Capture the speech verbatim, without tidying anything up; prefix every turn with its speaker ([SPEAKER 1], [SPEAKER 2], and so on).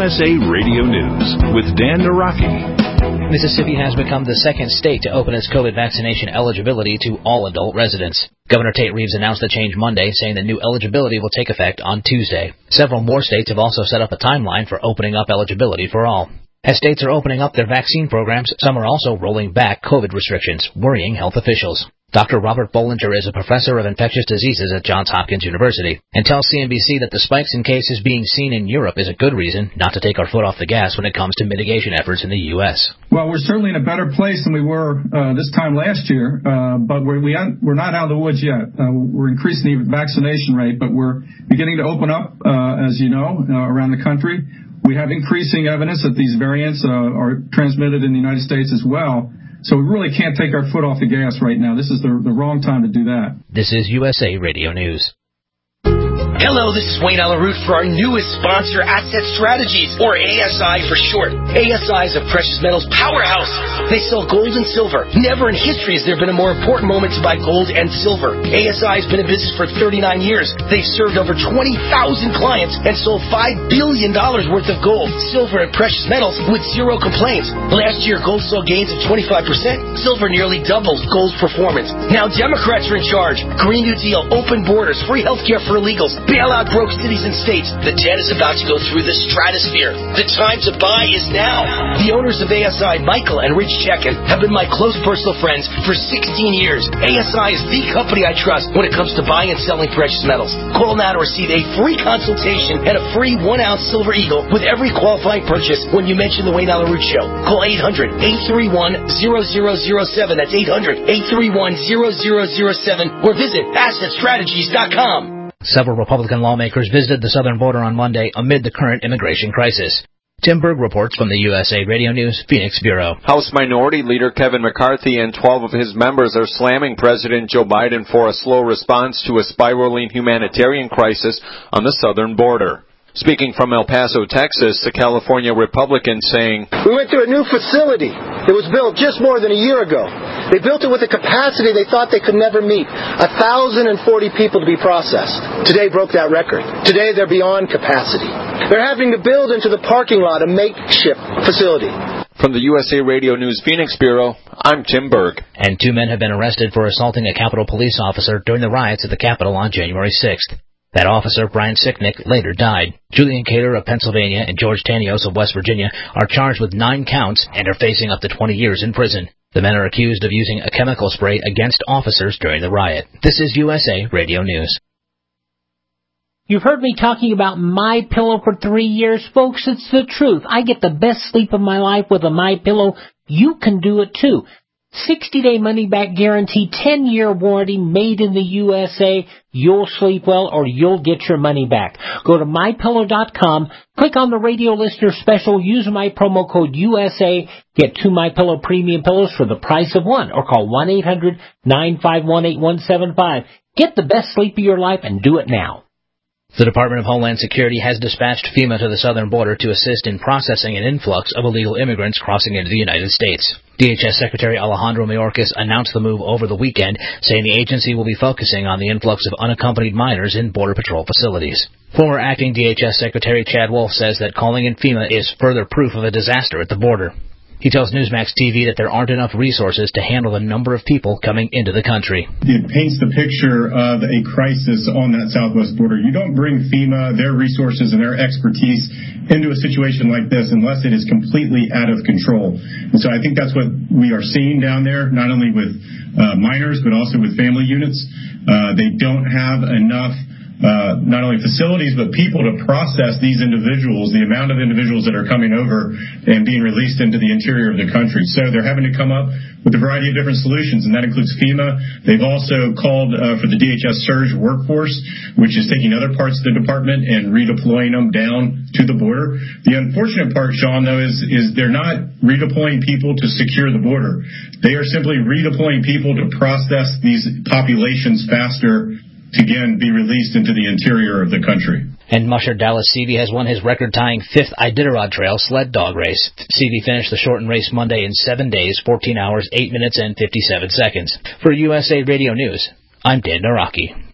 [SPEAKER 1] U S A Radio News with Dan Naraki.
[SPEAKER 2] Mississippi has become the second state to open its COVID vaccination eligibility to all adult residents. Governor Tate Reeves announced the change Monday, saying the new eligibility will take effect on Tuesday. Several more states have also set up a timeline for opening up eligibility for all. As states are opening up their vaccine programs, some are also rolling back COVID restrictions, worrying health officials. Doctor Robert Bollinger is a professor of infectious diseases at Johns Hopkins University and tells C N B C that the spikes in cases being seen in Europe is a good reason not to take our foot off the gas when it comes to mitigation efforts in the U S.
[SPEAKER 3] Well, we're certainly in a better place than we were uh, this time last year, uh, but we're, we we're not out of the woods yet. Uh, we're increasing the vaccination rate, but we're beginning to open up, uh, as you know, uh, around the country. We have increasing evidence that these variants uh, are transmitted in the United States as well. So we really can't take our foot off the gas right now. This is the, the wrong time to do that.
[SPEAKER 2] This is U S A Radio News.
[SPEAKER 4] Hello, this is Wayne Alaroot for our newest sponsor, Asset Strategies, or A S I for short. A S I is a precious metals powerhouse. They sell gold and silver. Never in history has there been a more important moment to buy gold and silver. A S I has been in business for thirty-nine years. They've served over twenty thousand clients and sold five billion dollars worth of gold, silver, and precious metals with zero complaints. Last year, gold saw gains of twenty-five percent. Silver nearly doubled gold's performance. Now Democrats are in charge. Green New Deal, open borders, free health care for illegals, bailout broke cities and states. The debt is about to go through the stratosphere. The time to buy is now. The owners of A S I, Michael and Rich Chekin, have been my close personal friends for sixteen years. A S I is the company I trust when it comes to buying and selling precious metals. Call now to receive a free consultation and a free one-ounce Silver Eagle with every qualifying purchase when you mention the Wayne Alaroot Show. Call eight hundred, eight three one, zero zero zero seven. That's eight hundred, eight three one, zero zero zero seven. Or visit asset strategies dot com.
[SPEAKER 2] Several Republican lawmakers visited the southern border on Monday amid the current immigration crisis. Tim Berg reports from the U S A Radio News Phoenix Bureau.
[SPEAKER 5] House Minority Leader Kevin McCarthy and twelve of his members are slamming President Joe Biden for a slow response to a spiraling humanitarian crisis on the southern border. Speaking from El Paso, Texas, the California Republican saying,
[SPEAKER 6] "We went through a new facility. It was built just more than a year ago. They built it with a capacity they thought they could never meet, one thousand forty people to be processed. Today broke that record. Today they're beyond capacity. They're having to build into the parking lot a makeshift facility."
[SPEAKER 5] From the U S A Radio News Phoenix Bureau, I'm Tim Berg.
[SPEAKER 2] And two men have been arrested for assaulting a Capitol police officer during the riots at the Capitol on January sixth. That officer, Brian Sicknick, later died. Julian Cater of Pennsylvania and George Tanios of West Virginia are charged with nine counts and are facing up to twenty years in prison. The men are accused of using a chemical spray against officers during the riot. This is U S A Radio News.
[SPEAKER 7] You've heard me talking about MyPillow for three years, folks. It's the truth. I get the best sleep of my life with a MyPillow. You can do it too. sixty-day money-back guarantee, ten-year warranty, made in the U S A. You'll sleep well or you'll get your money back. Go to my pillow dot com, click on the radio listener special, use my promo code U S A, get two MyPillow premium pillows for the price of one, or call one eight hundred, nine five one, eight one seven five. Get the best sleep of your life and do it now.
[SPEAKER 2] The Department of Homeland Security has dispatched FEMA to the southern border to assist in processing an influx of illegal immigrants crossing into the United States. D H S Secretary Alejandro Mayorkas announced the move over the weekend, saying the agency will be focusing on the influx of unaccompanied minors in Border Patrol facilities. Former acting D H S Secretary Chad Wolf says that calling in FEMA is further proof of a disaster at the border. He tells Newsmax T V that there aren't enough resources to handle the number of people coming into the country.
[SPEAKER 8] It paints the picture of a crisis on that southwest border. You don't bring FEMA, their resources, and their expertise into a situation like this unless it is completely out of control. And so I think that's what we are seeing down there, not only with uh, minors, but also with family units. Uh, they don't have enough Uh, not only facilities, but people to process these individuals, the amount of individuals that are coming over and being released into the interior of the country. So they're having to come up with a variety of different solutions, and that includes FEMA. They've also called uh, for the D H S surge workforce, which is taking other parts of the department and redeploying them down to the border. The unfortunate part, Sean, though, is, is they're not redeploying people to secure the border. They are simply redeploying people to process these populations faster, to again be released into the interior of the country.
[SPEAKER 2] And musher Dallas Seavey has won his record-tying fifth Iditarod Trail sled dog race. Seavey finished the shortened race Monday in seven days, fourteen hours, eight minutes, and fifty-seven seconds. For U S A Radio News, I'm Dan Naraki.